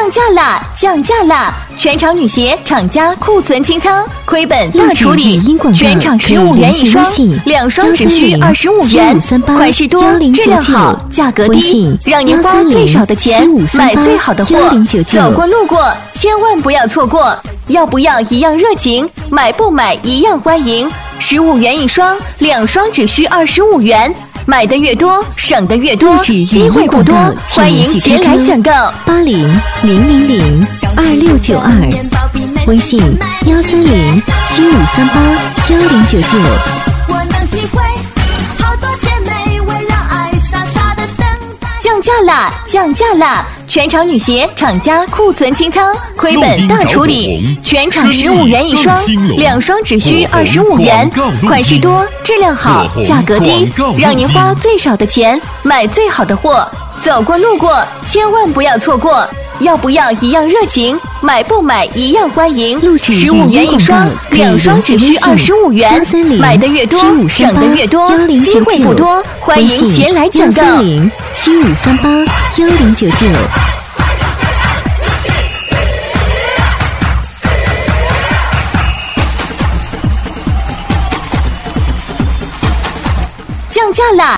降价啦！降价啦！全场女鞋厂家库存清仓，亏本大处理，全场15元一双，2双只需25元，款式多，质量好，价格低，让您花最少的钱买最好的货。走过路过，千万不要错过！要不要一样热情？买不买一样欢迎！15元一双，2双只需25元。买的越多，省的越多，机会不多，欢迎前来抢购。 80002692，微信13075381099。 我能体会，好多姐妹为了爱傻傻的等待。 降价啦！降价啦！全场女鞋厂家库存清仓，亏本大处理，全场15元一双，2双只需25元，款式多，质量好，价格低，让您花最少的钱买最好的货。走过路过，千万不要错过！要不要一样热情？买不买一样欢迎！15元一双，2双只需25元，买的越多，省的越多，机会不多，欢迎前来抢购。 13075381099。 降价啦！